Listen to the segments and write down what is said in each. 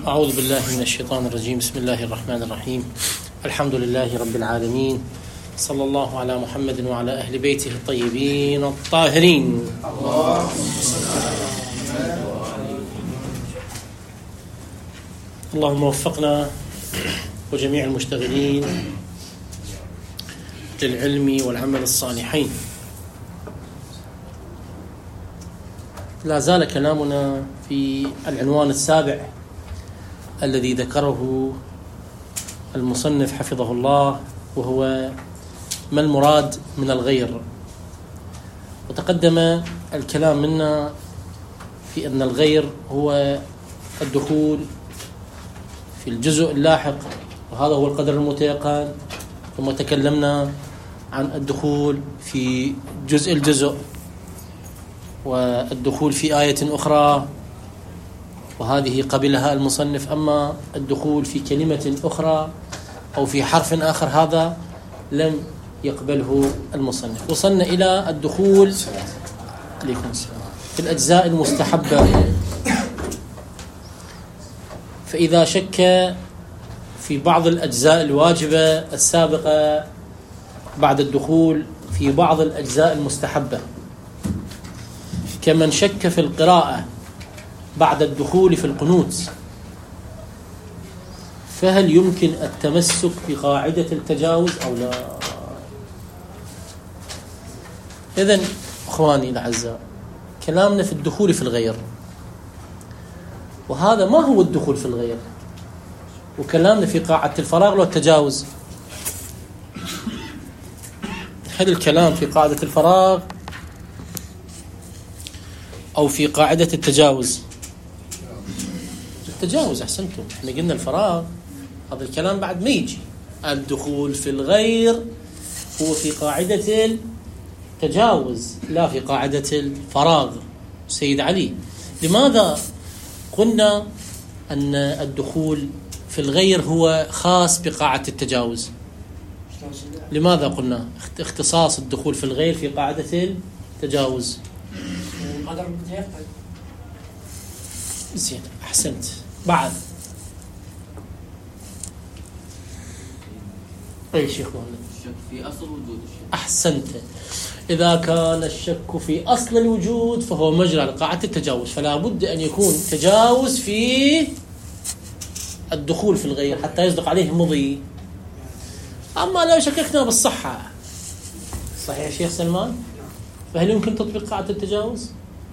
أعوذ بالله من الشيطان الرجيم. بسم الله الرحمن الرحيم. الحمد لله رب العالمين، صلى الله على محمد وعلى أهل بيته الطيبين الطاهرين. اللهم وفقنا وجميع المشتغلين للعلم والعمل الصالحين. لا زال كلامنا في العنوان السابع الذي ذكره المصنف حفظه الله، وهو ما المراد من الغير. وتقدم الكلام منا في أن الغير هو الدخول في الجزء اللاحق، وهذا هو القدر المتيقن. ثم تكلمنا عن الدخول في الجزء والدخول في آية أخرى، وهذه قبلها المصنف. أما الدخول في كلمة أخرى أو في حرف آخر هذا لم يقبله المصنف. وصلنا إلى الدخول في الأجزاء المستحبة. فإذا شك في بعض الأجزاء الواجبة السابقة بعد الدخول في بعض الأجزاء المستحبة، كمن شك في القراءة بعد الدخول في القنوت، فهل يمكن التمسك بقاعدة التجاوز أو لا؟ إذن أخواني الأعزاء، كلامنا في الدخول في الغير، وهذا ما هو الدخول في الغير، وكلامنا في قاعدة الفراغ والتجاوز. هل الكلام في قاعدة الفراغ أو في قاعدة التجاوز؟ التجاوز. أحسنتم، احنا قلنا الفراغ، هذا الكلام بعد ما يجي. الدخول في الغير هو في قاعدة التجاوز لا في قاعدة الفراغ. سيد علي، لماذا قلنا أن الدخول في الغير هو خاص بقاعدة التجاوز؟ لماذا قلنا اختصاص الدخول في الغير في قاعدة التجاوز؟ القدر المتيقن. زين، أحسنت. بعد أي شيخ مهند؟ الشك في أصل وجود الشك. أحسنت. إذا كان الشك في أصل الوجود فهو مجرى لقاعدة التجاوز، فلا بد أن يكون تجاوز في الدخول في الغير حتى يصدق عليه مضي. أما لو شككنا بالصحة، صحيح يا شيخ سلمان، فهل يمكن تطبيق قاعدة التجاوز؟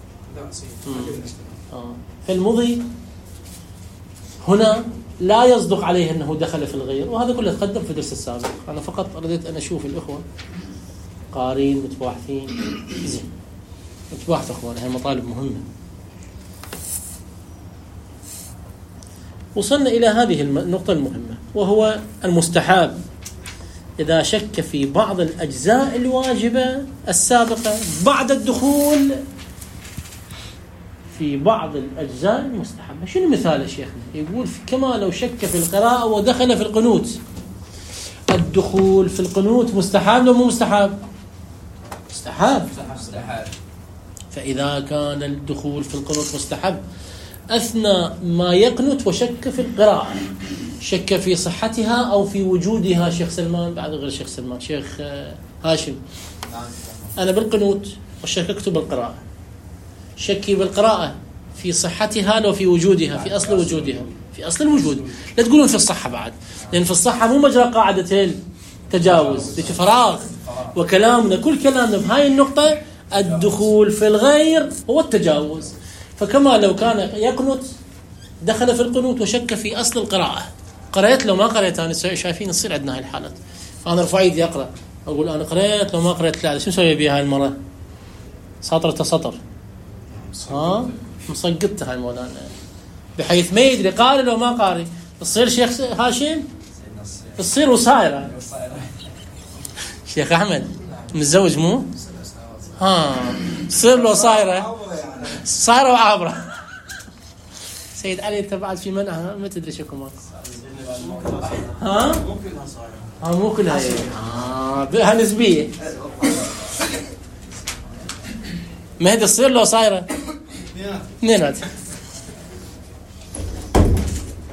فالمضي هنا لا يصدق عليه أنه دخل في الغير، وهذا كله تقدم في الدرس السابق. أنا فقط رديت أن أشوف الإخوة قارين متباحثين. زين، متباحث أخوان، هي مطالب مهمة. وصلنا إلى هذه النقطة المهمة، وهو المستحاب إذا شك في بعض الأجزاء الواجبة السابقة بعد الدخول في بعض الأجزاء المستحبة. شنو مثال يا شيخنا؟ يقول كما لو شك في القراءة ودخل في القنوت. الدخول في القنوت مستحب لو مو مستحب؟ مستحب. فإذا كان الدخول في القنوت مستحب أثناء ما يقنت وشك في القراءة، شك في صحتها أو في وجودها. شيخ سلمان، بعد غير شيخ سلمان، شيخ هاشم، أنا بالقنوت وشككت بالقراءة. شكي بالقراءة في صحتها لو في وجودها، في أصل وجودها، في أصل الوجود. لا تقولون في الصحة بعد، لأن في الصحة مو مجرى قاعدة التجاوز، في فراغ. وكلامنا كل كلامنا بهاي النقطة الدخول في الغير هو التجاوز. فكما لو كان يقنت دخل في القنوت وشك في أصل القراءة، قرأت لو ما قرأت. أنا شايفين تصير عندنا هاي الحالات، أنا رفع يدي أقرأ، أقول أنا قرأت لو ما قرأت لا، شو نسوي بها هاي المرة؟ سطر تسطر، مصقتها هاي مولانا، بحيث ما يدري قارئ لو ما قارئ. تصير شيخ هاشم، تصير وصايرة. شيخ أحمد متزوج مو؟ تصير له صايرة وعابرة. سيد علي أنت بعد في منها ما تدري شو كمان. مو كلها بها نسبية. مهدي تصير له صايرة اثنينات.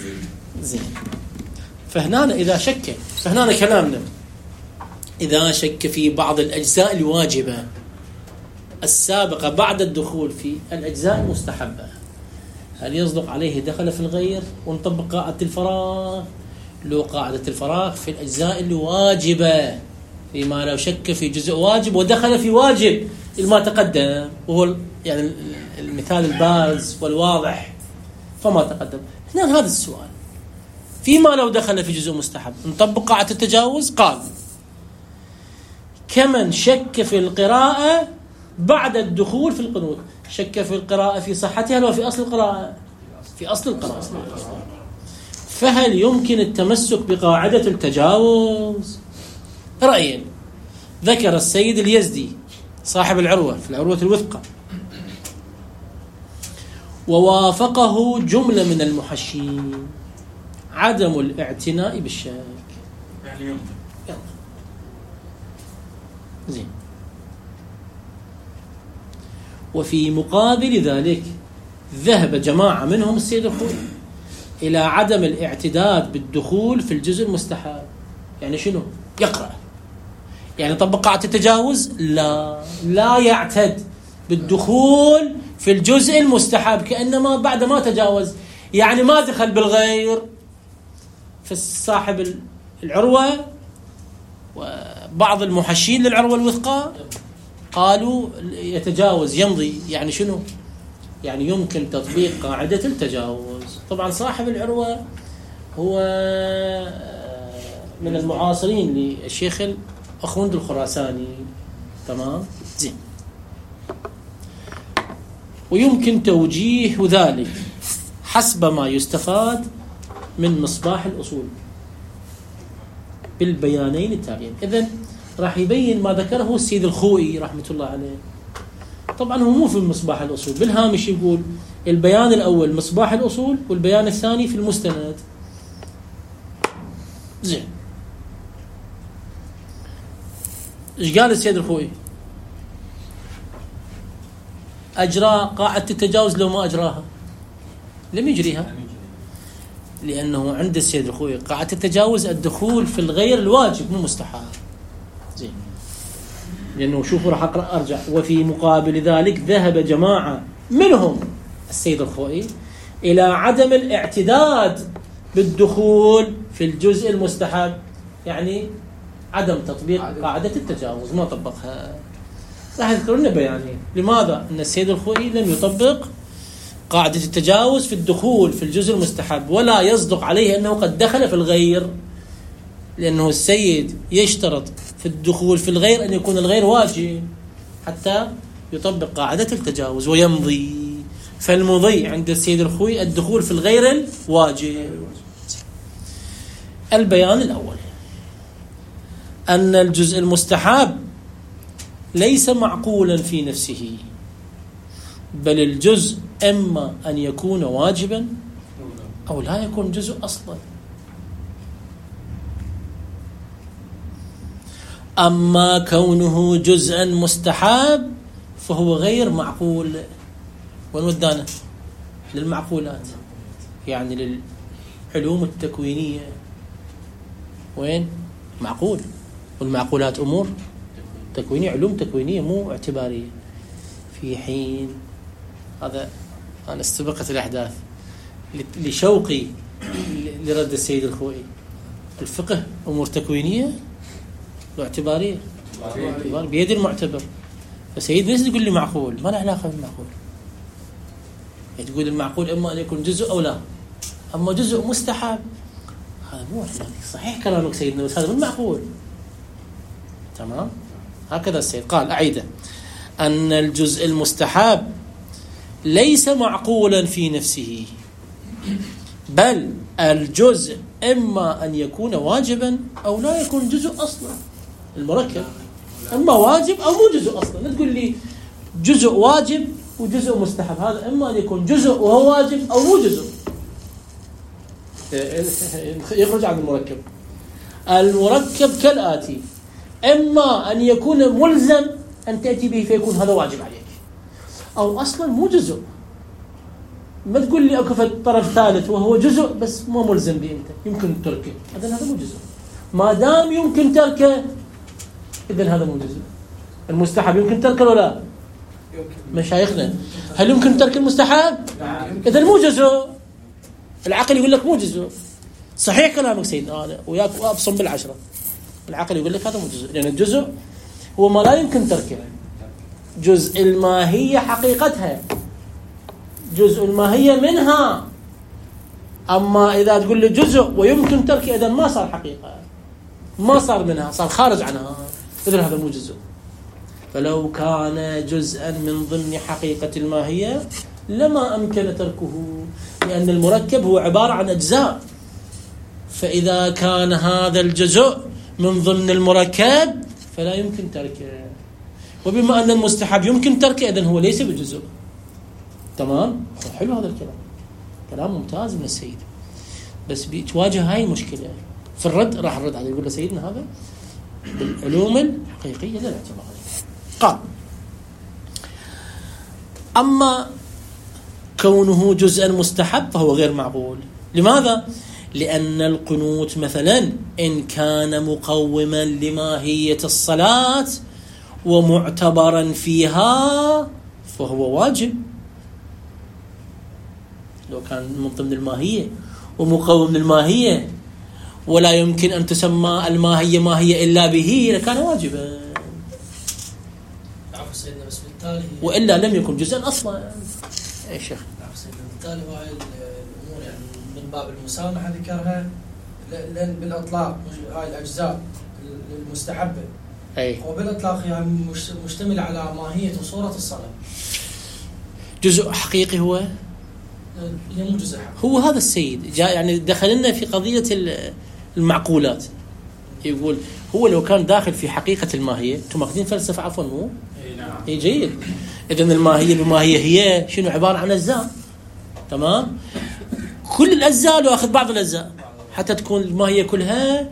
زين. فهنا إذا شك، فهنا كلامنا إذا شك في بعض الأجزاء الواجبة السابقة بعد الدخول في الأجزاء المستحبة، هل يصدق عليه دخل في الغير ونطبق قاعدة الفراغ؟ لو قاعدة الفراغ في الأجزاء الواجبة، فيما لو شك في جزء واجب ودخل في واجب ما تقدم، وهو يعني المثال البارز والواضح فما تقدم. هنا هذا السؤال، فيما لو دخل في جزء مستحب نطبق قاعدة التجاوز؟ قال كمن شك في القراءة بعد الدخول في القنوت. شك في القراءة في صحتها ولا في أصل القراءة؟ في أصل القراءة. فهل يمكن التمسك بقاعدة التجاوز؟ رأيين. ذكر السيد اليزدي صاحب العروة في العروة الوثقى، ووافقه جملة من المحشين، عدم الاعتناء بالشك. يعني يمكن. زين. وفي مقابل ذلك ذهب جماعة منهم السيد الخوئي إلى عدم الاعتداد بالدخول في الجزء المستحب. يعني شنو؟ يقرأ، يعني طبق قاعدة التجاوز؟ لا يعتد بالدخول في الجزء المستحب، كأنما بعد ما تجاوز، يعني ما دخل بالغير. فصاحب العروة وبعض المحشين للعروة الوثقى قالوا يتجاوز، يمضي. يعني شنو؟ يعني يمكن تطبيق قاعدة التجاوز. طبعا صاحب العروة هو من المعاصرين للشيخ أخوند الخراساني. تمام؟ زين. ويمكن توجيه ذلك حسب ما يستفاد من مصباح الأصول بالبيانين التاليين. إذن راح يبين ما ذكره السيد الخوئي رحمة الله عليه. طبعا هو مو في مصباح الأصول، بالهامش يقول البيان الأول مصباح الأصول والبيان الثاني في المستند. زين. إيش قال السيد الخوئي؟ أجرى قاعدة التجاوز لو ما أجراها؟ لم يجريها، لأنه عند السيد الخوئي قاعدة التجاوز الدخول في الغير الواجب مو مستحب. زين. لأنه شوفوا راح أقرأ أرجع. وفي مقابل ذلك ذهب جماعة منهم السيد الخوئي إلى عدم الاعتداد بالدخول في الجزء المستحب، يعني عدم تطبيق قاعدة التجاوز، ما طبقها. راح يذكر لنا بيانين لماذا أن السيد الخوئي لم يطبق قاعدة التجاوز في الدخول في الجزء المستحب، ولا يصدق عليه أنه قد دخل في الغير، لأنه السيد يشترط في الدخول في الغير أن يكون الغير واجب حتى يطبق قاعدة التجاوز ويمضي. فالمضي عند السيد الخوئي الدخول في الغير الواجب. البيان الأول أن الجزء المستحب ليس معقولا في نفسه، بل الجزء إما أن يكون واجبا أو لا يكون جزء أصلا. أما كونه جزءا مستحب فهو غير معقول. وين ودانا؟ للمعقولات، يعني للعلوم التكوينية. وين؟ معقول. والمعقولات أمور تكوينية، علوم تكوينية مو اعتبارية. في حين هذا أنا استبقت الأحداث لشوقي لرد السيد الخوئي، الفقه أمور تكوينية واعتبارية بيد المعتبر. فسيد ليس يقول لي معقول، ما له علاقة بالمعقول. تقول المعقول إما أن يكون جزء أو لا، أما جزء مستحب هذا مو صحيح كلامك سيدنا، بس هذا مو معقول. تمام؟ هكذا السيد قال. أعيده: أن الجزء المستحب ليس معقولا في نفسه، بل الجزء إما أن يكون واجبا أو لا يكون جزء أصلا. المركب إما واجب أو مو جزء أصلا. لا تقول لي جزء واجب وجزء مستحب، هذا إما أن يكون جزء وهو واجب أو مو جزء، يخرج عن المركب. المركب كالآتي: إما أن يكون ملزم أن تأتي به فيكون هذا واجب عليك، أو أصلا مو جزء. ما تقول لي اكو طرف ثالث وهو جزء بس مو ملزم به انت، يمكن تركه، اذا هذا مو جزء. ما دام يمكن تركه اذا هذا مو جزء. المستحب يمكن تركه ولا لا؟ مشايخنا هل يمكن ترك المستحب؟ اذا مو جزء. العقل يقول لك مو جزء. صحيح كلامك سيدنا، انا وياك وابصم بالعشره. العقل يقول لك هذا مو جزء، لان الجزء هو ما لا يمكن تركه. جزء الماهيه حقيقتها، جزء الماهيه منها. اما اذا تقول لي جزء ويمكن تركه اذا ما صار حقيقه، ما صار منها، صار خارج عنها، اذا هذا مو جزء. فلو كان جزءا من ضمن حقيقه الماهيه لما امكن تركه، لان المركب هو عباره عن اجزاء. فاذا كان هذا الجزء من ضمن المركب فلا يمكن تركه، وبما أن المستحب يمكن تركه إذن هو ليس بجزء. تمام؟ حلو هذا الكلام، كلام ممتاز من السيد. بس بتواجه هاي المشكلة في الرد، راح الرد عليه يقول له سيدنا هذا بالعلوم الحقيقية لا اعتبار عليه. قال أما كونه جزءا مستحب فهو غير معقول. لماذا؟ لأن القنوت مثلا إن كان مقوما لماهية الصلاة ومعتبرا فيها فهو واجب. لو كان من ضمن الماهية ومقوم للماهية ولا يمكن أن تسمى الماهية ماهية إلا به لكان واجبا، وإلا لم يكن جزءا أصلا. أي شيخ بالتالي هاي الأمور يعني من باب المسامحة ذكرها، لأن بالإطلاق هاي الأجزاء المستحبة أي وبالإطلاق يعني مشتمل على ماهية وصورة الصلاة. جزء حقيقي هو مو جزء حقيقي. هو هذا السيد جاء يعني دخلنا في قضية المعقولات. يقول هو لو كان داخل في حقيقة الماهية، انتم ماخذين فلسفة عفوا مو؟ نعم. اي جيد. إذن الماهية بماهية هي شنو؟ عبارة عن أجزاء. تمام؟ كل الأجزاء لو أخذ بعض الأجزاء حتى تكون الماهية كلها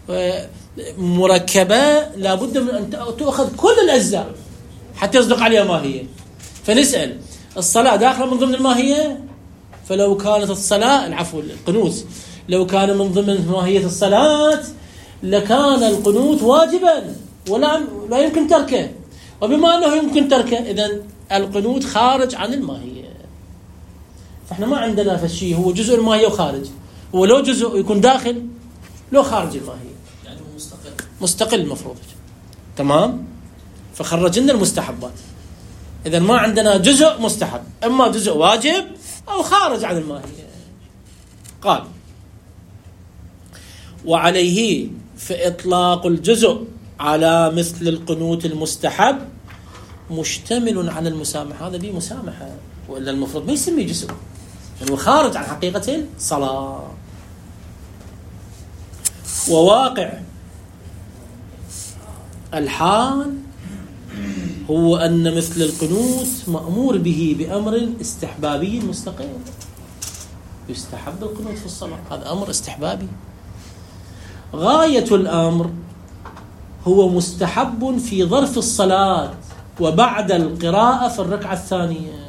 مركبة، لابد من أن تأخذ كل الأجزاء حتى يصدق عليها ماهية. فنسأل الصلاة داخلة من ضمن الماهية؟ فلو كانت الصلاة القنوت لو كان من ضمن ماهية الصلاة لكان القنوت واجبا ولا يمكن تركه. وبما أنه يمكن تركه إذن القنوت خارج عن الماهية. فإحنا ما عندنا فشي هو جزء الماهية وخارج، هو لو جزء يكون داخل لو خارج الماهية، يعني مستقل المفروض. تمام؟ فخرجنا المستحبات. إذن ما عندنا جزء مستحب، إما جزء واجب أو خارج عن الماهية. قال وعليه فإطلاق الجزء على مثل القنوت المستحب مشتمل على المسامحة. هذا به مسامحة، وإلا المفروض ما يسميه جزء، لأنه خارج عن حقيقة الصلاة. وواقع الحال هو أن مثل القنوت مأمور به بأمر استحبابي مستقل. يستحب القنوت في الصلاة، هذا أمر استحبابي. غاية الأمر هو مستحب في ظرف الصلاة وبعد القراءة في الركعة الثانية،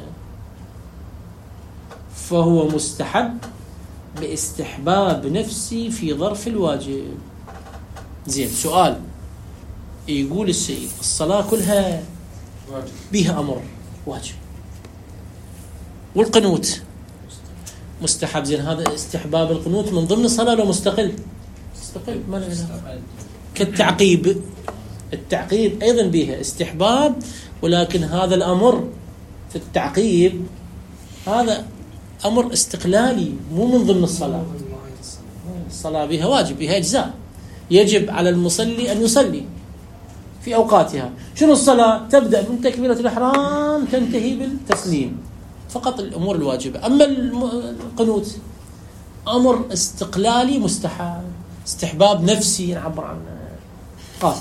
فهو مستحب باستحباب نفسي في ظرف الواجب. زين، سؤال يقول السيد الصلاة كلها بها أمر واجب والقنوت مستحب. زين، هذا استحباب القنوت من ضمن الصلاة لو مستقل ما له علاقة. كالتعقيب، التعقيب أيضا بها استحباب، ولكن هذا الأمر في التعقيب هذا أمر استقلالي مو من ضمن الصلاة. الصلاة بها واجب، بها أجزاء، يجب على المصلي أن يصلي في أوقاتها. شنو الصلاة؟ تبدأ من تكبيرة الإحرام تنتهي بالتسليم، فقط الأمور الواجبة. أما القنوت أمر استقلالي مستحب، استحباب نفسي نعبر عنه. قال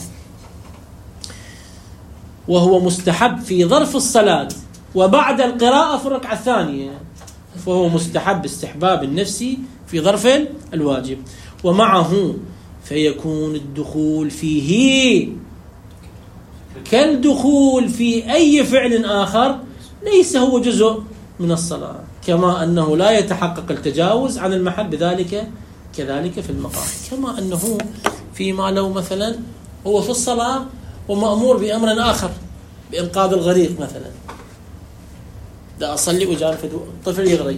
وهو مستحب في ظرف الصلاة وبعد القراءة في الركعة الثانية، فهو مستحب استحباب النفسي في ظرف الواجب. ومعه فيكون الدخول فيه كالدخول في أي فعل آخر ليس هو جزء من الصلاة. كما أنه لا يتحقق التجاوز عن المحل بذلك كذلك في المقام. كما أنه فيما لو مثلا هو في الصلاة ومأمور بأمر آخر بإنقاذ الغريق مثلا، دا أصلي وجاء الطفل يغرق،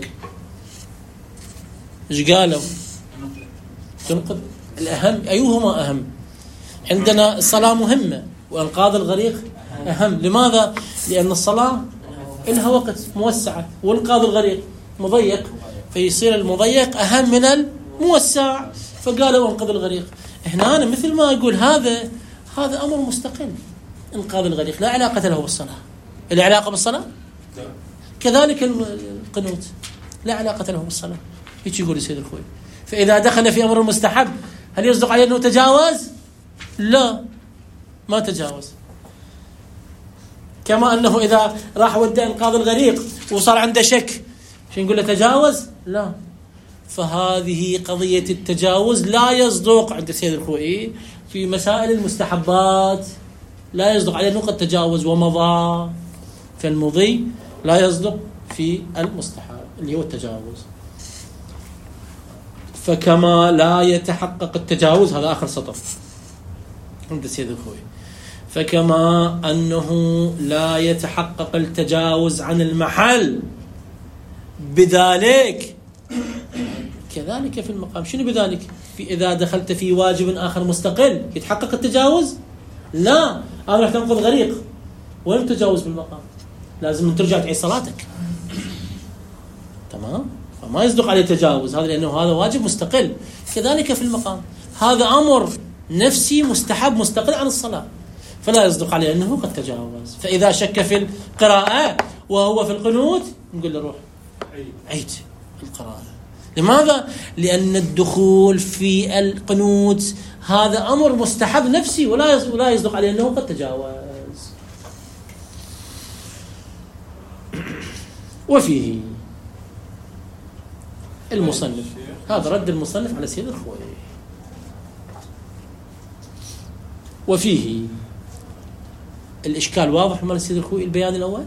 إيش قالوا؟ تنقذ. الأهم أيهما أهم؟ عندنا الصلاة مهمة وإنقاذ الغريق أهم. لماذا؟ لأن الصلاة لها وقت موسعة وإنقاذ الغريق مضيق، فيصير المضيق أهم من الموسع، فقالوا انقذ الغريق. هنا أنا مثل ما أقول هذا أمر مستقل، إنقاذ الغريق لا علاقة له بالصلاة. العلاقة بالصلاة كذلك القنوت لا علاقة له بالصلاة. هيك يقول السيد الخوي. فإذا دخل في أمر المستحب هل يصدق عليه أنه تجاوز؟ لا، ما تجاوز. كما أنه إذا راح ودى إنقاذ الغريق وصار عنده شك شو نقول له تجاوز؟ لا. فهذه قضية التجاوز لا يصدق عند السيد الخوئي في مسائل المستحبات، لا يصدق عليه نقطة تجاوز ومضى، فالمضي لا يصدق في المستحب اللي هو التجاوز. فكما لا يتحقق التجاوز، هذا آخر سطر عند السيد الخوئي، فكما أنه لا يتحقق التجاوز عن المحل بذلك كذلك في المقام. شنو بذلك؟ إذا دخلت في واجب آخر مستقل يتحقق التجاوز؟ لا، أنا رح تنقذ غريق، وين التجاوز بالمقام؟ لازم ترجع تعيد صلاتك، تمام؟ فما يصدق عليه تجاوز هذا، لأنه هذا واجب مستقل. كذلك في المقام، هذا أمر نفسي مستحب مستقل عن الصلاة، فلا يصدق عليه أنه قد تجاوز. فإذا شك في القراءة وهو في القنوت نقول له روح عيد القراءة. لماذا؟ لأن الدخول في القنوت هذا أمر مستحب نفسي ولا يصدق عليه أنه قد تجاوز. وفيه المصنف، هذا رد المصنف على سيد الخوئي. وفيه الإشكال واضح مال السيد الخوئي البيان الأول.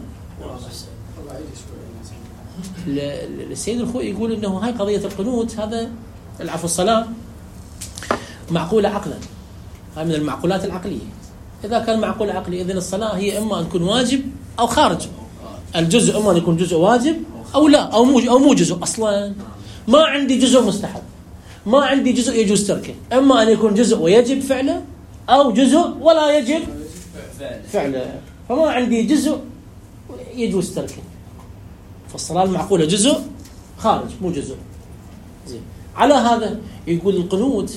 السيد الخوئي يقول إنه هاي قضية القنوت هذا العفو الصلاة معقولة عقلا، هاي من المعقولات العقلية. إذا كان معقول عقلي إذن الصلاة هي إما أن تكون واجب أو خارج. الجزء إما أن يكون جزء واجب أو لا أو مو جزء أصلا. ما عندي جزء مستحب، ما عندي جزء يجوز تركه، إما أن يكون جزء ويجب فعله أو جزء ولا يجب فعله، فما عندي جزء يجوز تركه. فالصلاة المعقولة جزء خارج مو جزء. زين. على هذا يقول القنوت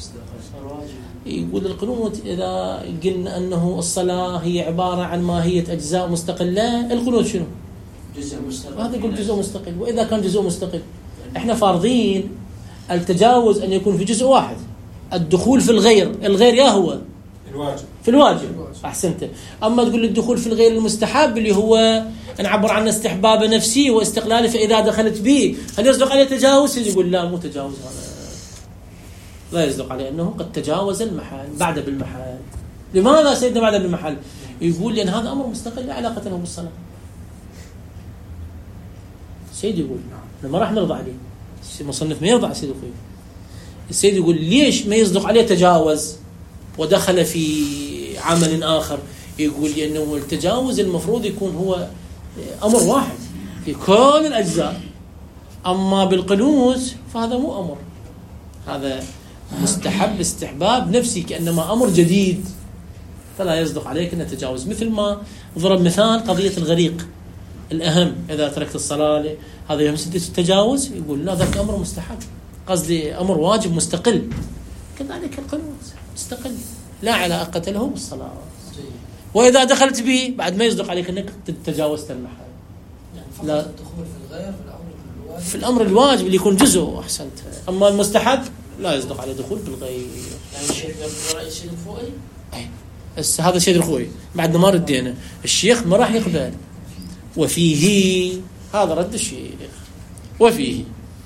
إذا قلنا أنه الصلاة هي عبارة عن ماهية أجزاء مستقلة، القنوت شنو؟ جزء مستقل. هذا يقول جزء مستقل. وإذا كان جزء مستقل إحنا فارضين التجاوز أن يكون في جزء واحد، الدخول في الغير يا هو في الواجب. أحسنت. أما تقول الدخول في الغير المستحب اللي هو نعبر عنه استحباب نفسي واستقلالي، فإذا دخلت به هل يصدق عليه تجاوز؟ يقول لا، مو تجاوز، هذا لا يصدق عليه أنه قد تجاوز المحل بعد بالمحل. لماذا سيدنا بعد بالمحل؟ يقول لأن هذا أمر مستقل لا علاقة له بالصلاة. السيد يقول ما راح نرضى عليه، المصنف ما يرضى على السيد الخوئي. السيد يقول ليش ما يصدق عليه تجاوز ودخل في عمل آخر؟ يقول لأنه التجاوز المفروض يكون هو أمر واحد في كل الأجزاء، أما بالقنوت فهذا مو أمر، هذا مستحب استحباب نفسي كأنما أمر جديد، فلا يصدق عليك أن تجاوز. مثل ما ضرب مثال قضية الغريق الأهم، إذا تركت الصلاة هذا يمسك التجاوز، يقول لا ذاك أمر مستحب، قصدي أمر واجب مستقل. كذلك القنوت مستقل لا علاقة له بالصلاة. وإذا دخلت به بعد ما يصدق عليك أنك تجاوزت المحل. يعني لا الدخول في الغير في الأمر الواجب اللي يكون جزء. أحسنت. أما المستحب لا يصدق عليه دخول بالغير. يعني الشيخ يقبل رأي السيد الخوئي؟ هذا السيد الخوئي بعد ما ردينا الشيخ ما راح يقبل. وفيه هذا رد الشيخ. وفيه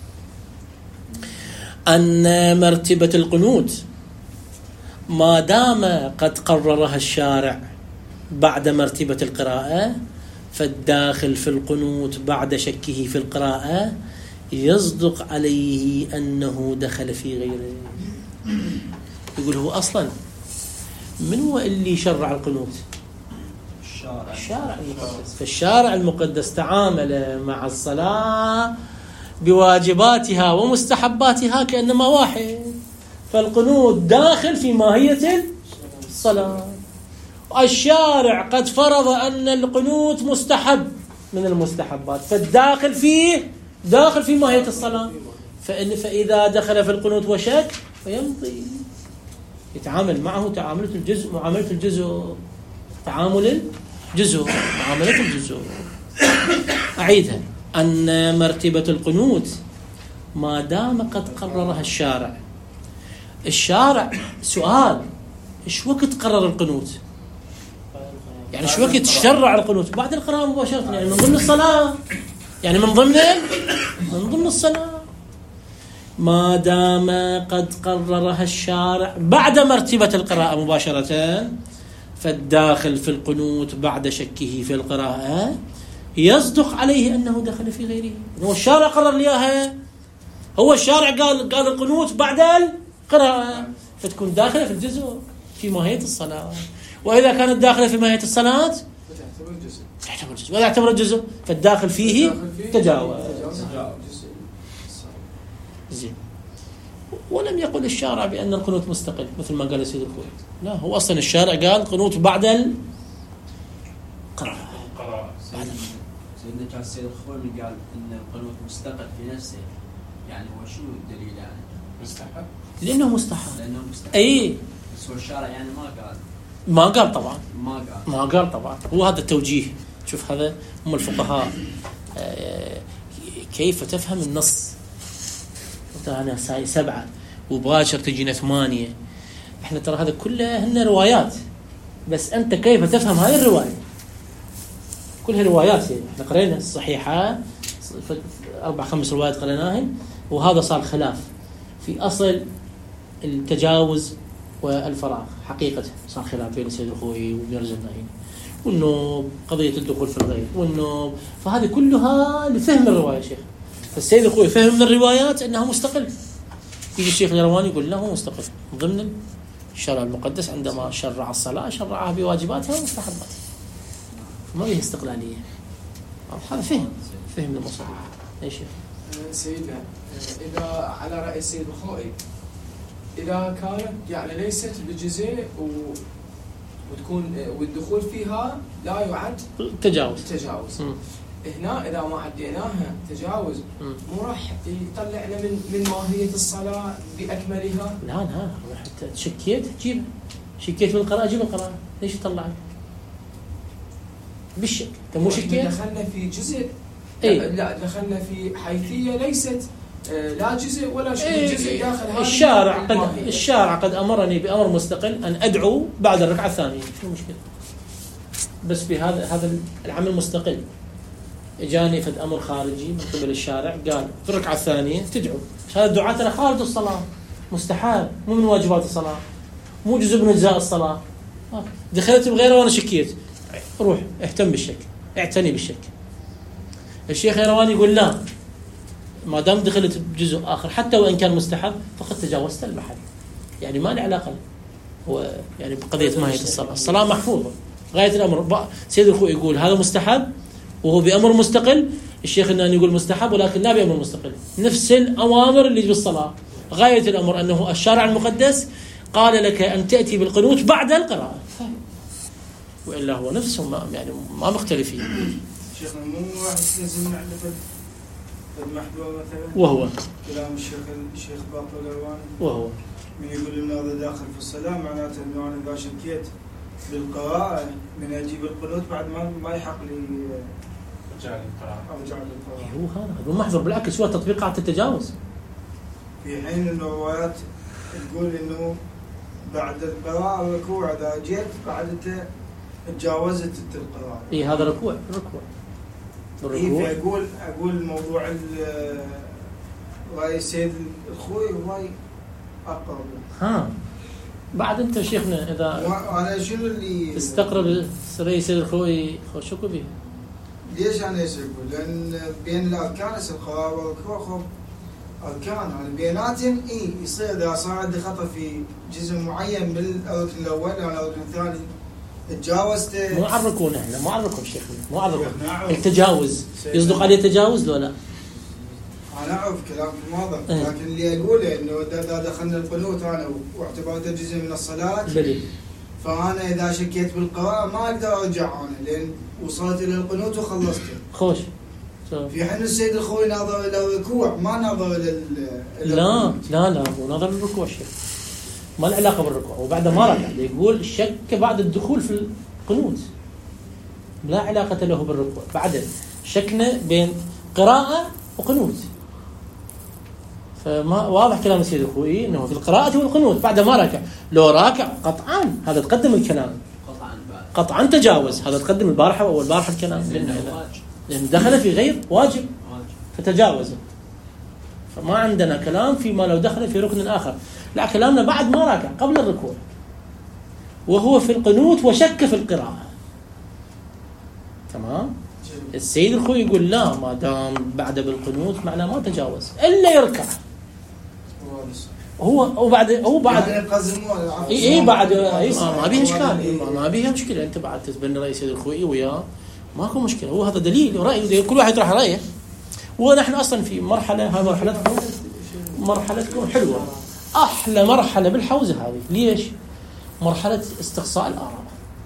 أن مرتبة القنوت ما دام قد قررها الشارع بعد مرتبة القراءة فالداخل في القنوت بعد شكه في القراءة يصدق عليه أنه دخل في غيره. يقول هو أصلا من هو اللي شرع القنوت؟ الشارع المقدس. فالشارع المقدس تعامل مع الصلاة بواجباتها ومستحباتها كأنما واحد. فالقنوت داخل في ماهية الصلاة. الشارع قد فرض أن القنوت مستحب من المستحبات، فالداخل فيه داخل في ماهية الصلاة. فإذا دخل في القنوت وشك فيمضي، يتعامل معه تعاملة الجزء معاملة الجزء، تعامل الجزء معاملة الجزء. أعيدها، أن مرتبة القنوت ما دام قد قررها الشارع. الشارع سؤال، إيش وقت قرر القنوت؟ يعني إيش وقت شرع القنوت؟ بعد القراءة مباشرة، يعني من ضمن الصلاة، يعني من ضمن الصلاة. ما دام قد قررها الشارع بعد مرتبة القراءة مباشرة، فالداخل في القنوت بعد شكه في القراءة يصدق عليه أنه دخل في غيره. هو الشارع قرر ليها، هو الشارع قال القنوت بعد القراءة، فتكون داخلة في الجزء في ماهية الصلاة. وإذا كانت داخلة في ماهية الصلاة تعتبر الجزء، وإذا اعتبر الجزء فالداخل فيه تجاوز. زين. ولم يقل الشارع بأن القنوت مستقل مثل ما قال السيد الخوي، لا، هو أصلا الشارع قال القنوت بعد القراءة. سيدنا كان السيد الخوي قال إن القنوت مستقل في نفسه، يعني هو شنو الدليل؟ يعني مستحب، لأنه مستحب. أي بس هو الشارع يعني ما قال طبعا، ما قال طبعا. هو هذا التوجيه. شوف، هذا هم الفقهاء كيف تفهم النص. أنا 7 وباشر تجينا 8. احنا ترى هذا كله هن روايات، بس أنت كيف تفهم هذه الرواية؟ كلها روايات. يعني احنا قرينا الصحيحة 4-5 روايات قريناهن، وهذا صار خلاف في أصل التجاوز والفراغ. حقيقة صار خلاف بين السيد الخوي وبين الزناهين، وإنه قضية الدخول في الغير، وإنه فهذه كلها لفهم الرواية شيخ. فالسيد الخوي فهم من الروايات أنها مستقل. يجي الشيخ اليرواني يقول له مستقل ضمن الشرع المقدس. عندما شرع الصلاة شرعها بواجباتها ومستحباتها، ما فيه استقلالية. هذا فهم المصطلح. يا شيخ سيدنا، إذا على رأي السيد الخوئي، إذا كانت يعني ليست بجزء وتكون والدخول فيها لا يعد تجاوز. هنا إذا ما عديناها تجاوز مو راح يطلعنا من ماهية الصلاة بأكملها. لا حتى شكيت بالقراءة، جيب القراءة، ليش يطلعك بالشك؟ مو شكيت، دخلنا في جزء. لا، دخلنا في حيثية ليست لا جزء ولا جزء داخل هذه الشارع قد أمرني بأمر مستقل أن أدعو بعد الركعة الثانية. شو المشكلة؟ بس بهذا العمل مستقل. إجاني فد أمر خارجي من قبل الشارع، قال في الركعة الثانية تدعو. هذا الدعاء ترى خارج الصلاة، مستحب، مو من واجبات الصلاة، مو جزء من أجزاء الصلاة. دخلت بغيره وأنا شكيت، روح اهتم بالشك، اعتني بالشك. الشيخ يرواني يقول لا، ما دام دخلت بجزء آخر حتى وإن كان مستحب فقد تجاوزت المحل. يعني ما له علاقة هو يعني بقضية ماهية الصلاة. الصلاة محفوظة غاية الأمر. سيد الخوئي يقول هذا مستحب وهو بأمر مستقل. الشيخ الناني يقول مستحب ولكن لا بأمر مستقل. نفس الأوامر اللي بالصلاة. غاية الأمر أنه الشارع المقدس قال لك أن تأتي بالقنوت بعد القراءة، وإلا هو نفسه يعني ما مختلفين. شيخنا مو واحد لازم نعرف المحذور مثلا، وهو كلام الشيخ باقر الألواني، وهو من يقول إنه هذا داخل في الصلاة، معناته إنه أنا إذا شكيت بالقراءة من أجيب القنوت بعد ما يحق لي رجع للقراءة. هو هذا محظور، بالعكس هو تطبيقات التجاوز. في حين إنه روايات تقول إنه بعد القراءة ركوع، إذا جيت بعد تجاوزت القراءة. هذا ركوع. أقول موضوع رأي السيد الخوي رأي أقرب. بعد أنت شيخنا إذا أنا شنو اللي استقرب رأي السيد الخوي شكو به؟ ليش أنا يشركوا؟ لأن بين الأركان القراءة والركوع أركان، يعني بيناتهم يصير إذا صار عندي خطأ في جزء معين من الركن الأول أو الركن الثاني تجاوزت. مو عركون احنا، مو عركون شيخنا، مو عركون. التجاوز يصدق عليه تجاوز لو لا؟ أنا أعرف كلامكم واضح، لكن اللي أقوله إنه إذا دخلنا القنوت أنا واعتبرته جزء من الصلاة بلي. فأنا إذا شكيت بالقراءة ما أقدر أرجع أنا لأن وصلت إلى القنوت وخلصته. خوش. في حين السيد الخوي ناظر إلى الركوع ما ناظر إلى لا مو ناظر للركوع شيء، ما له علاقة بالركوع. وبعد ما ركع يقول شك بعد الدخول في القنوت، لا علاقة له بالركوع. بعد شكنا بين قراءة وقنوت، فما واضح كلام السيد الخوي انه في القراءة والقنوت بعد ما ركع. لو راكع قطعا هذا تقدم الكلام، قطعا تجاوز، هذا تقدم البارحة أو البارحة الكلام، لأن دخل في غير واجب فتجاوزه. فما عندنا كلام فيما لو دخل في ركن آخر، لا كلامنا بعد ما راكع قبل الركوع وهو في القنوت وشك في القراءة. تمام. السيد الخوي يقول لا، ما دام بعد بالقنوت معناه ما تجاوز إلا يركع هو بعد بعد ما بيها اشكال، ما بيها مشكله. انت بعد تتبنى راي سيد الخوي وياه ماكو مشكله، هو هذا دليل وراي كل واحد يطرح رايه. ونحن اصلا في مرحله، هاي مرحلتكم حلوه، احلى مرحله بالحوزه هذه. ليش؟ مرحله استقصاء الاراء،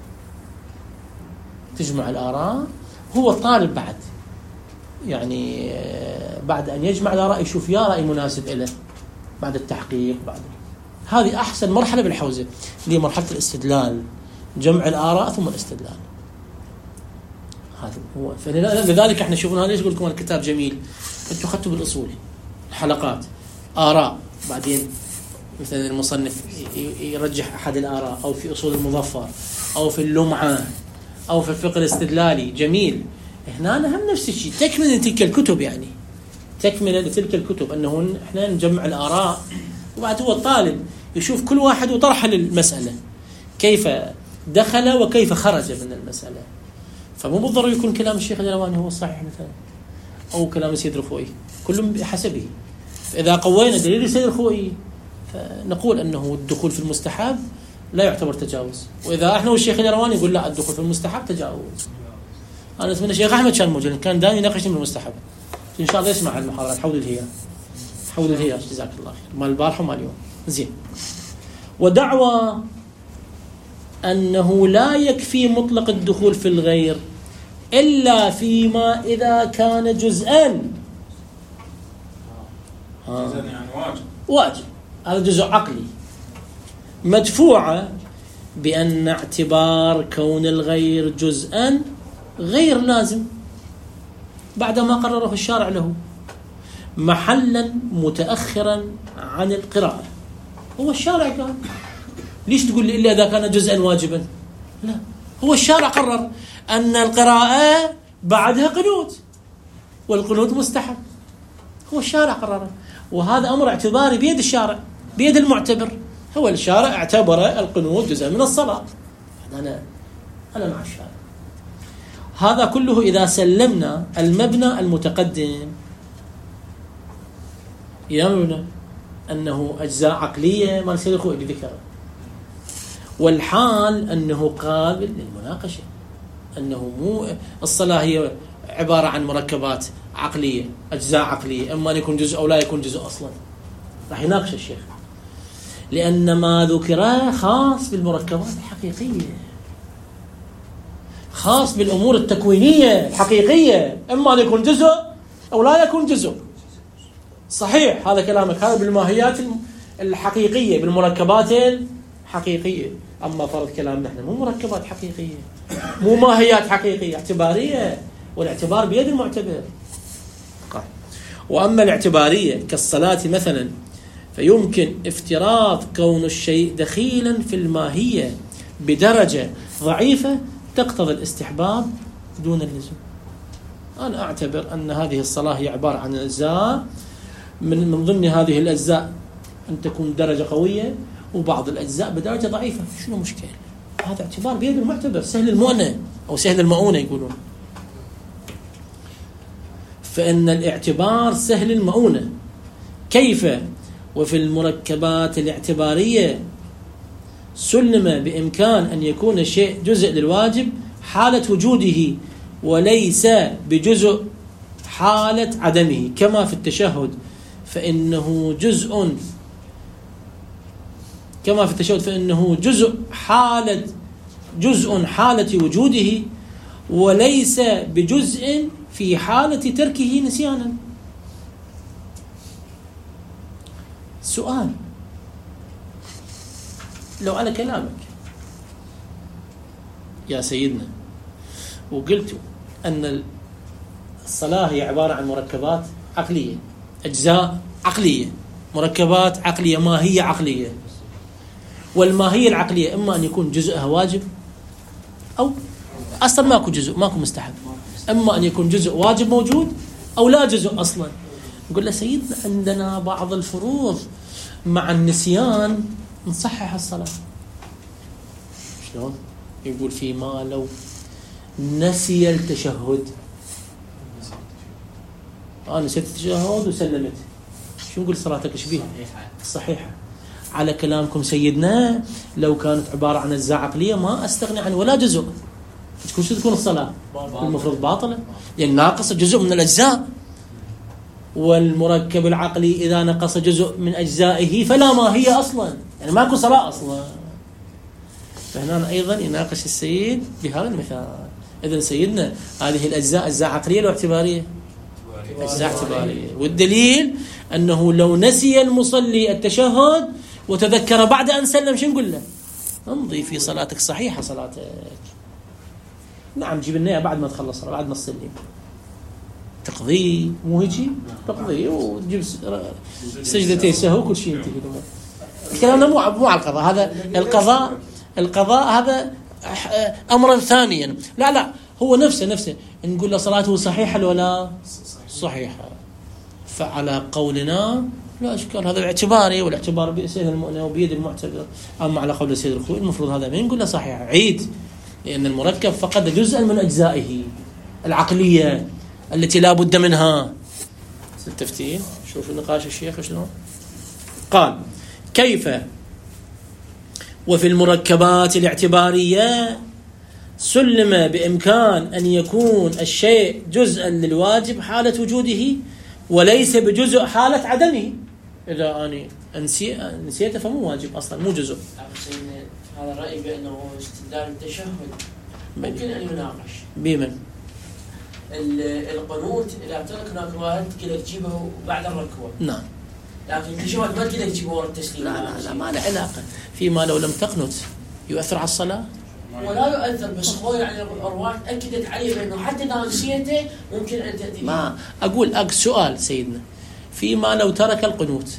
تجمع الاراء. هو الطالب بعد يعني بعد ان يجمع الاراء يشوف يا راي مناسب له بعد التحقيق. بعد هذه أحسن مرحلة بالحوزة، اللي هي مرحلة الاستدلال، جمع الآراء ثم الاستدلال. هذا هو. فلذلك احنا شوفنا ليش أقول لكم الكتاب جميل. أنتم أخذتوا بالأصول الحلقات آراء، بعدين مثلا المصنف يرجح أحد الآراء، أو في أصول المظفر، أو في اللمعة، أو في الفقه الاستدلالي. جميل. هنا هم نفس الشيء، تكمل تلك الكتب، يعني تكمل لتلك الكتب أنه إحنا نجمع الآراء. وبعد هو الطالب يشوف كل واحد وطرح للمسألة كيف دخل وكيف خرج من المسألة. فمو بالضروري يكون كلام الشيخ الجلواني هو الصحيح مثلا، أو كلام السيد الخوئي، كلهم بحسبه. فإذا قوينا دليل السيد الخوئي فنقول أنه الدخول في المستحب لا يعتبر تجاوز. وإذا احنا والشيخ الجلواني يقول لا، الدخول في المستحب تجاوز. أنا أتمنى الشيخ أحمد كان موجود، كان دائما يناقشني بالمستحب. إن شاء الله يسمع المحاضرات حول الهياج جزاك الله خير، مال البارحة ومال اليوم. زين. ودعوى أنه لا يكفي مطلق الدخول في الغير إلا فيما إذا كان جزءا. يعني واجب، هذا جزء عقلي. مدفوعة بأن اعتبار كون الغير جزءا غير لازم بعدما قرره الشارع له محلا متأخرا عن القراءة. هو الشارع قال، ليش تقول لي إلا إذا كان جزءا واجبا؟ لا، هو الشارع قرر أن القراءة بعدها قنوت، والقنوت مستحب. هو الشارع قرره، وهذا أمر اعتباري بيد الشارع، بيد المعتبر. هو الشارع اعتبر القنوت جزءا من الصلاة. أنا مع الشارع. هذا كله إذا سلمنا المبنى المتقدم، يمنع أنه أجزاء عقلية ما السيد الخوئي بذكره، والحال أنه قابل للمناقشة، أنه مو الصلاة هي عبارة عن مركبات عقلية، أجزاء عقلية، إما أن يكون جزء أو لا يكون جزء أصلا. راح يناقش الشيخ، لأن ما ذكره خاص بالمركبات الحقيقية، خاص بالأمور التكوينية الحقيقية، إما أن يكون جزء أو لا يكون جزء. صحيح هذا كلامك، هذا بالماهيات الحقيقية، بالمركبات الحقيقية. أما فرض كلامنا نحن مو مركبات حقيقية، مو ماهيات حقيقية، اعتبارية، والاعتبار بيد المعتبر. وأما الاعتبارية كالصلاة مثلا فيمكن افتراض كون الشيء دخيلا في الماهية بدرجة ضعيفة تقتضي الاستحباب دون اللزوم. أنا أعتبر أن هذه الصلاة هي عبارة عن أجزاء، من ضمن هذه الأجزاء أن تكون درجة قوية، وبعض الأجزاء بدرجة ضعيفة. شنو مشكلة؟ هذا اعتبار بيد المعتبر، سهل المؤنة أو سهل المؤونة يقولون. فإن الاعتبار سهل المؤونة. كيف وفي المركبات الاعتبارية سلم بإمكان أن يكون الشيء جزء للواجب حالة وجوده وليس بجزء حالة عدمه، كما في التشهد فإنه جزء جزء حالة وجوده وليس بجزء في حالة تركه نسيانا. سؤال: لو على كلامك يا سيدنا وقلت أن الصلاة هي عبارة عن مركبات عقلية، أجزاء عقلية، مركبات عقلية، ماهية عقلية، والماهية العقلية إما أن يكون جزءها واجب أو أصلا ماكو جزء، ماكو مستحب، إما أن يكون جزء واجب موجود أو لا جزء أصلا. نقول له سيدنا عندنا بعض الفروض مع النسيان نصحح الصلاة. شلون؟ يقول فيما لو نسي التشهد، أنا نسيت التشهد وسلمت، شو نقول صلاتك ايش بيها؟ صحيحة. على كلامكم سيدنا لو كانت عبارة عن أجزاء عقلية ما أستغني عن ولا جزء، شو تكون الصلاة؟ المفروض باطلة، لأن ناقص جزء من الأجزاء، والمركب العقلي إذا نقص جزء من أجزائه فلا ماهية أصلا، يعني ماكو صلاة أصلا. فهنا أيضا يناقش السيد بهذا المثال. إذن سيدنا هذه الأجزاء أجزاء عقلية أو اعتبارية؟ أجزاء اعتبارية. والدليل أنه لو نسي المصلي التشهد وتذكر بعد أن سلم شو نقول له؟ امضي في صلاتك صحيحة صلاتك. نعم جيب لنا بعد ما تخلص بعد ما تسلم تقضي، مو هيجي تقضي وتجيب سجدتين سهو كل شيء ينتهي. الكلام مو على القضاء، هذا القضاء هذا أمرا ثانيا. لا هو نفسه نقول له صلاته صحيحة ولا صحيحة. فعلى قولنا لا إشكال، هذا الاعتباري، والاعتبار بسيد المؤنة وبيد المعتبر. أما على قول السيد الخوي المفروض هذا ما نقول له صحيحة، عيد، لأن المركب فقد جزءا من أجزائه العقلية التي لا بد منها. التفتيل شوف نقاش الشيخ شنو قال: كيف وفي المركبات الاعتبارية سلم بإمكان أن يكون الشيء جزءا للواجب حالة وجوده وليس بجزء حالة عدمه. إذا أنا نسيته فمو واجب أصلا، مو جزء. هذا الرأي بأنه استدلال التشهد ممكن أن يناقش بمن؟ القنوت إذا ترك هناك واحد تقدر تجيبه بعد الركوع. نعم. لكن التشهد ما تقدر تجيبه ورا التسليم. لا ما له علاقة. فيما لو لم تقنت يؤثر على الصلاة؟ ولا يؤثر، بس هو يعني الرواية أكدت عليه بأنه حتى إذا نسيته ممكن أن تأتي. ما أقول سؤال سيدنا، فيما لو ترك القنوت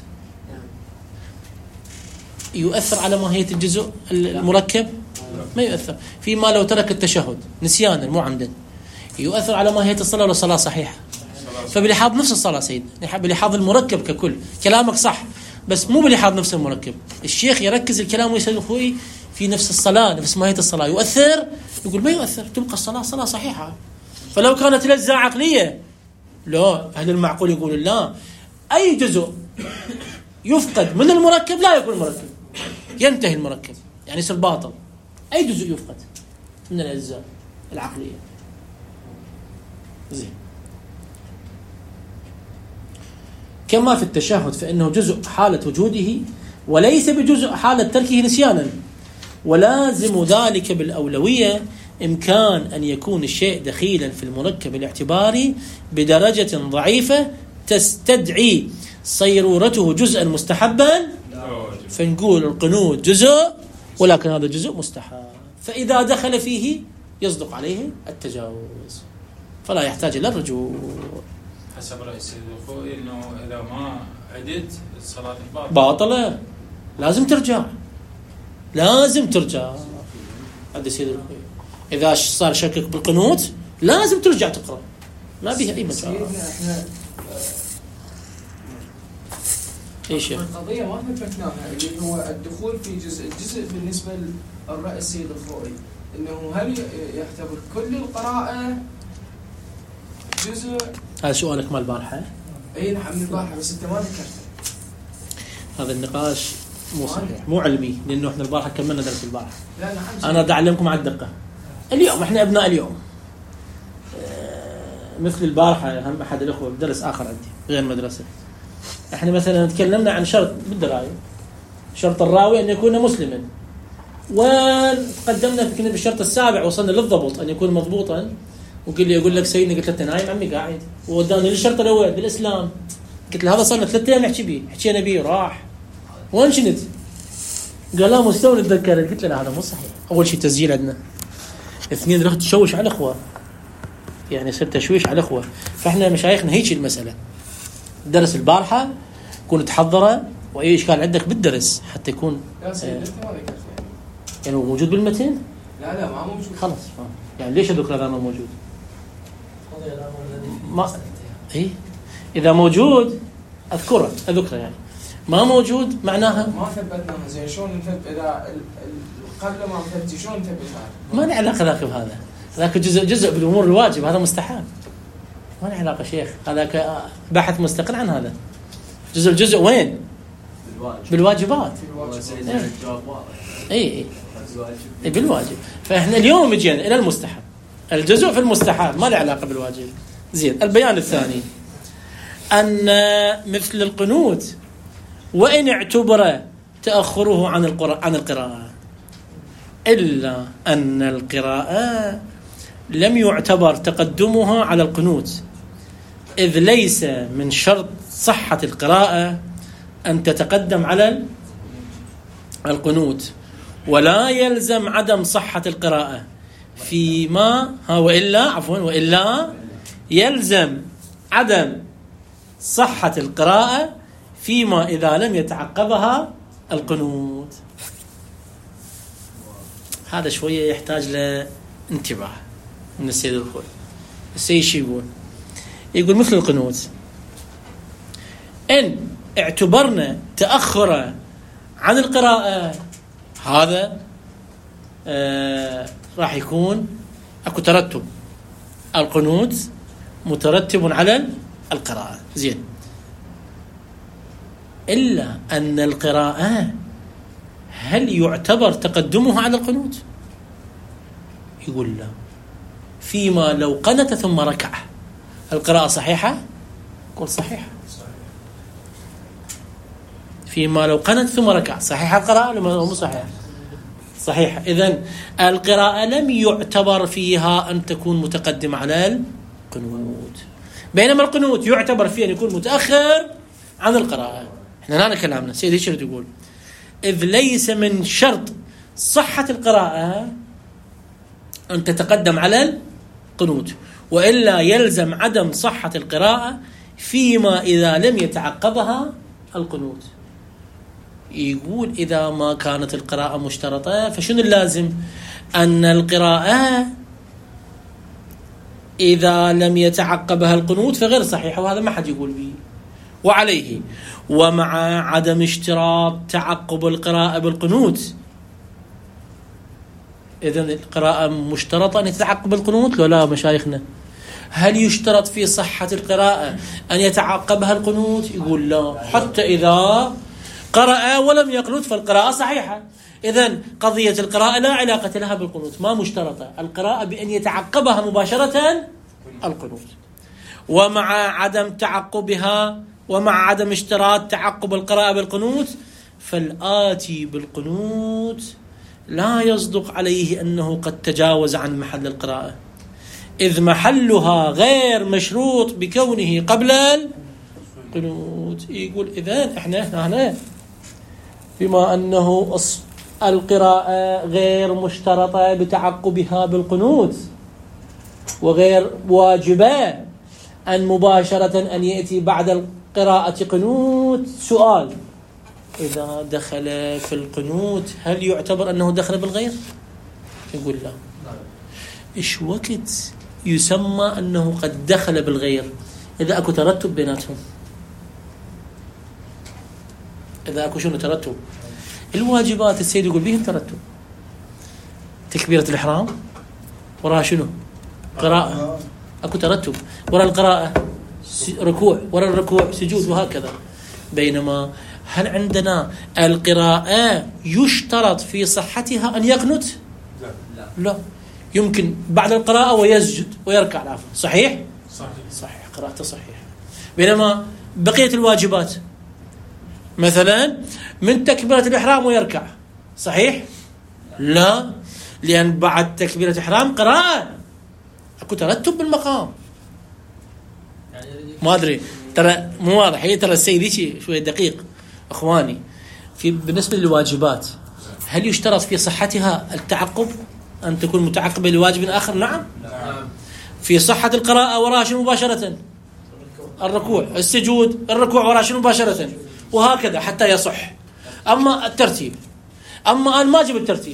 يؤثر على ماهية الجزء المركب؟ ما يؤثر. فيما لو ترك التشهد نسيانا مو عمدا يؤثر على ماهية الصلاة ولا صلاة صحيحة؟ فبلحاظ نفس الصلاة سيدنا، بلحاظ المركب ككل. كلامك صح بس مو بلحاظ نفس المركب. الشيخ يركز الكلام ويسأل أخوي في نفس الصلاة، نفس ماهية الصلاة. يؤثر؟ يقول ما يؤثر، تبقى الصلاة صلاة صحيحة. فلو كانت الأجزاء عقلية، لا، أهل المعقول يقولون لا، أي جزء يفقد من المركب لا يكون مركب، ينتهي المركب، يعني يصير باطل. أي جزء يفقد من الأجزاء العقلية. زين. كما في التشهد فإنه جزء حالة وجوده وليس بجزء حالة تركه نسيانا، ولازم ذلك بالأولوية إمكان أن يكون الشيء دخيلا في المركب الاعتباري بدرجة ضعيفة تستدعي صيرورته جزءا مستحبا، فنقول القنوت جزء ولكن هذا جزء مستحب، فإذا دخل فيه يصدق عليه التجاوز فلا يحتاج إلى الرجوع. حسب رأي السيد الخوي إنه إذا ما عدت الصلاة باطلة، لازم ترجع هذا السيد الخوي. إذا صار شكك بالقنوت لازم ترجع تقرأ، ما بيها أي مجال. احنا ايش القضية ما ثبتناها اللي هو الدخول في الجزء بالنسبة للرأي السيد الخوي، إنه هل يعتبر كل القراءة جزء هذا سؤالك مال البارحة. اي نعم من البارحه بس انت ما ذكرته. هذا النقاش مو صحيح، مو علمي، لانه احنا البارحة كملنا درس البارحة. لا انا دا اعلمكم على الدقة. اليوم احنا ابناء اليوم، مثل البارحة هم احد الاخوة بدرس اخر عندي غير مدرسة، احنا مثلا تكلمنا عن شرط بالدراية، شرط الراوي ان يكون مسلما، وقدمنا بالشرط السابع وصلنا للضبط ان يكون مضبوطا، وقال لي يقول لك سيدنا، قلت له انت نايم عمي قاعد، ووداني للشرط الاول بالاسلام، قلت له هذا صار لنا 3 ايام نحكي به، حكينا به راح وين شنت؟ قال لا مستوى نتذكر. قلت له لا هذا مو صحيح. اول شيء تسجيل عندنا، 2 رحت تشوش على الاخوه، يعني صرت تشويش على الاخوه، فاحنا مشايخنا هيك المساله. درس البارحه كون تحضره، واي اشكال عندك بالدرس حتى يكون يا سيدي انت ما ذكرت يعني هو موجود بالمتن. لا ما موجود خلاص يعني ليش اذكر هذا ما موجود؟ ما اذا موجود اذكره يعني ما موجود معناها ما ثبتناها. زين شلون نثبت اذا القبل ما مثبتي شلون نثبت هذا؟ ما له علاقه ذاك بهذا، ذاك جزء بالامور الواجب، هذا مستحب، ما له علاقه شيخ، هذاك بحث مستقل عن هذا. الجزء وين؟ بالواجبات. اي بالواجب. فاحنا اليوم جينا الى المستحب، الجزء في المستحب ما له علاقه بالواجب. زين. البيان الثاني ان مثل القنوت وان اعتبر تاخره عن القراءه، الا ان القراءه لم يعتبر تقدمها على القنوت، اذ ليس من شرط صحه القراءه ان تتقدم على القنوت، ولا يلزم عدم صحة القراءة فيما وإلا يلزم عدم صحة القراءة فيما إذا لم يتعقبها القنوت. هذا شوية يحتاج لانتباه من السيد الخوي. السيد شو يقول مثل القنوت إن اعتبرنا تأخر عن القراءة، هذا راح يكون اكو ترتب، القنوت مترتب على القراءة. زين. إلا أن القراءة هل يعتبر تقدمها على القنوت؟ يقول لا، فيما لو قنت ثم ركع القراءة صحيحة؟ قل صحيحة. فيما لو قنت ثم ركع صحيحة القراءة ولا مو صحيحة؟ صحيحة. إذن القراءة لم يعتبر فيها أن تكون متقدمة على القنوت، بينما القنوت يعتبر فيه أن يكون متأخر عن القراءة. احنا هنا كلامنا سيدي ايش يقول؟ إذ ليس من شرط صحة القراءة أن تتقدم على القنوت، وإلا يلزم عدم صحة القراءة فيما إذا لم يتعقبها القنوت. يقول إذا ما كانت القراءة مشترطة فشنو اللازم؟ أن القراءة إذا لم يتعقبها القنوت فغير صحيحة، وهذا ما حد يقول به. وعليه ومع عدم اشتراط تعقب القراءة بالقنوت، إذن القراءة مشترطة أن يتعقب القنوت لو لا مشايخنا؟ هل يشترط في صحة القراءة أن يتعقبها القنوت؟ يقول لا، حتى إذا قرأ ولم يقنت فالقراءة صحيحة. إذن قضية القراءة لا علاقة لها بالقنوت، ما مشترطة القراءة بأن يتعقبها مباشرة القنوت. ومع عدم تعقبها ومع عدم اشتراط تعقب القراءة بالقنوت، فالآتي بالقنوت لا يصدق عليه أنه قد تجاوز عن محل القراءة، إذ محلها غير مشروط بكونه قبل القنوت. يقول إذن إحنا هنا بما أنه القراءة غير مشترطة بتعقبها بالقنوت وغير واجبة أن مباشرة أن يأتي بعد القراءة قنوت، سؤال: إذا دخل في القنوت هل يعتبر أنه دخل بالغير؟ يقول لا. إيش وقت يسمى أنه قد دخل بالغير؟ إذا أكو ترتب بيناتهم، إذا أكو شنو ترتب؟ الواجبات السيد يقول بيهم ترتب، تكبيرة الإحرام وراها شنو؟ قراءة، أكو ترتب وراء القراءة ركوع، وراء الركوع سجود، وهكذا. بينما هل عندنا القراءة يشترط في صحتها أن يقنت؟ لا، يمكن بعد القراءة ويسجد ويركع العفو. صحيح؟ صحيح، قراءته صحيحة. بينما بقية الواجبات مثلا من تكبيرة الإحرام ويركع، صحيح؟ لا، لأن بعد تكبيرة الإحرام قراءة، أكو ترتب بالمقام. ما أدري، ترى مو واضح، هي ترى السيدي شوية دقيق أخواني. بالنسبة للواجبات هل يشترط في صحتها التعقب، أن تكون متعقبة لواجب آخر؟ نعم. في صحة القراءة وراء شنو مباشرة؟ الركوع، السجود، الركوع وراء شنو مباشرة، وهكذا حتى يصح. أما الترتيب، أما أنا ما جبت الترتيب،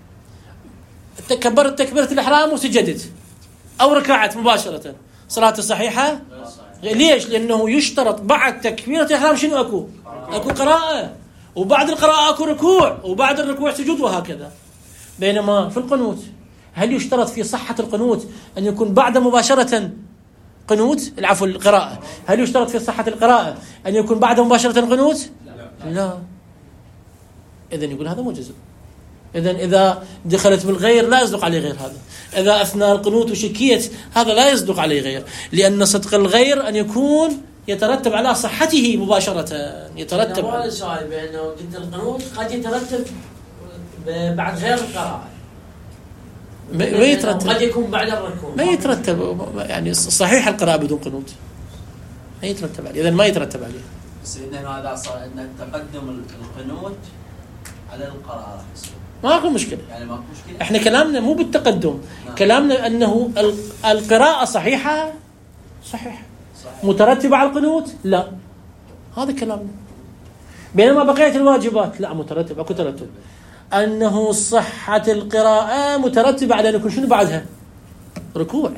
كبرت تكبيرة الإحرام وسجدت أو ركعت مباشرة، صلاة صحيحة؟ ليش؟ لأنه يشترط بعد تكبيرة الإحرام شنو أكو قراءة، وبعد القراءة أكو ركوع، وبعد الركوع سجود، وهكذا. بينما في القنوت هل يشترط في صحة القنوت أن يكون بعد مباشرة قنوت؟ العفو، القراءة، هل يشترط في صحة القراءة أن يكون بعد مباشرة قنوت؟ لا. إذن يقول هذا مجزء. إذن إذا دخلت بالغير لا يصدق عليه غير هذا. إذا أثناء القنوت وشكيت هذا لا يصدق عليه غير، لأن صدق الغير أن يكون يترتب على صحته مباشرة. يترتب على السؤال بأنه قلت القنوت قد يترتب بعد غير القراءة، ما يترتب، قد يكون بعد الركوع، ما يترتب. يعني صحيح القراءة بدون قنوت ما يترتب عليه، إذن ما يترتب عليه. بس إذن هذا صار أن تقدم القنوت على القراءة، ماكو مشكلة. يعني ماكو مشكلة. احنا كلامنا مو بالتقدم، كلامنا أنه القراءة صحيحة، صحيح، مترتبة على القنوت، لا، هذا كلامنا. بينما بقية الواجبات لا، مترتب، اكو ترتب. أنه صحة القراءة مترتبة على أن يكون شنو بعدها؟ ركوع.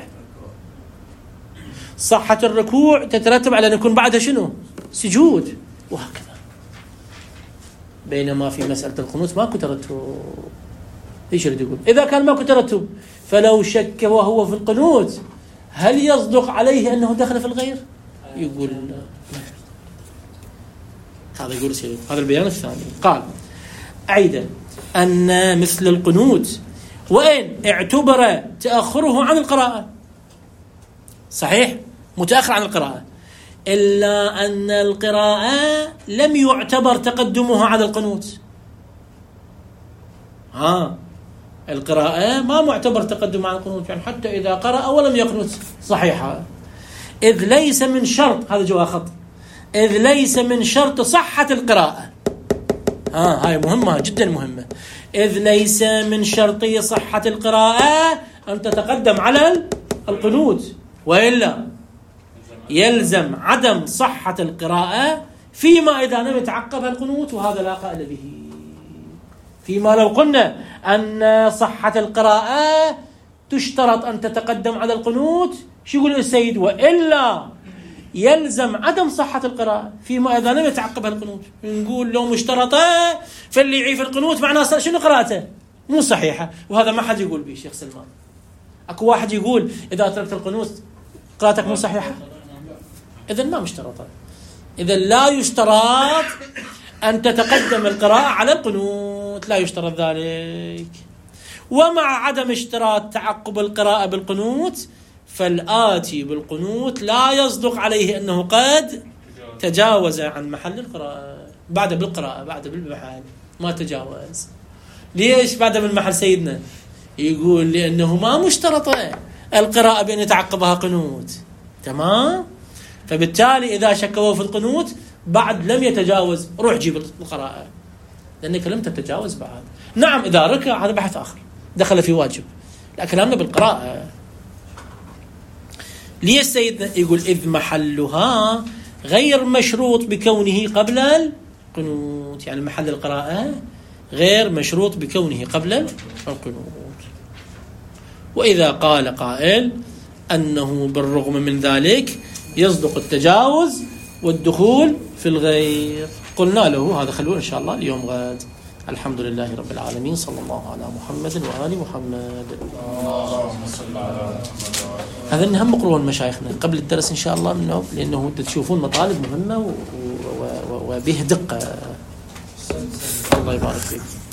صحة الركوع تترتب على أن يكون بعدها شنو؟ سجود، وهكذا. بينما في مسألة القنوت ماكو ترتب. ايش يريد يقول؟ إذا كان ماكو ترتب فلو شك وهو في القنوت هل يصدق عليه أنه دخل في الغير؟ يقول لا. هذا يقول سيد. هذا البيان الثاني. قال أيضا أن مثل القنوت وإن اعتبر تأخره عن القراءة، صحيح متأخر عن القراءة، إلا أن القراءة لم يعتبر تقدمها على القنوت. القراءة ما معتبر تقدم على القنوت، يعني حتى إذا قرأ ولم يقنت صحيحة، إذ ليس من شرط، هذا جوا خط، إذ ليس من شرط صحة القراءة. هاي مهمة جدا مهمة. إذ ليس من شرط صحة القراءة أن تتقدم على القنوت، وإلا يلزم عدم صحة القراءة فيما إذا لم يتعقبها القنوت، وهذا لا قائل به. فيما لو قلنا أن صحة القراءة تشترط أن تتقدم على القنوت، شو يقول السيد؟ وإلا يلزم عدم صحة القراءة فيما إذا لم يتعقبها القنوت. نقول لو مشترطة فاللي يعيف القنوت معناه شنو قراءته مو صحيحة، وهذا ما حد يقول به شيخ سلمان. أكو واحد يقول إذا تركت القنوت قراءتك مو صحيحة؟ إذن ما مشترطة. إذن لا يشترط أن تتقدم القراءة على القنوت، لا يشترط ذلك. ومع عدم اشتراط تعقب القراءة بالقنوت فالآتي بالقنوت لا يصدق عليه أنه قد تجاوز عن محل القراءة. بعد بالقراءة، بعد بالمحل، ما تجاوز. ليش بعد بالمحل سيدنا؟ يقول لأنه ما مشترطة القراءة بأن يتعقبها قنوت، تمام؟ فبالتالي إذا شكوا في القنوت بعد لم يتجاوز، روح جيب القراءة لأنك لم تتجاوز بعد. نعم إذا ركع هذا بحث آخر، دخل في واجب، لكن كلامنا بالقراءة. ليه السيد يقول إذ محلها غير مشروط بكونه قبل القنوت، يعني محل القراءة غير مشروط بكونه قبل القنوت. وإذا قال قائل أنه بالرغم من ذلك يصدق التجاوز والدخول في الغير، قلنا له هذا خلوه إن شاء الله اليوم غد. الحمد لله رب العالمين، صلى الله على محمد وآل محمد. اللهم صل على محمد. هذا نهم قرون مشايخنا قبل الدرس إن شاء الله منه، لأنه تشوفون مطالب مهمة وبه دقة. الله يبارك فيك.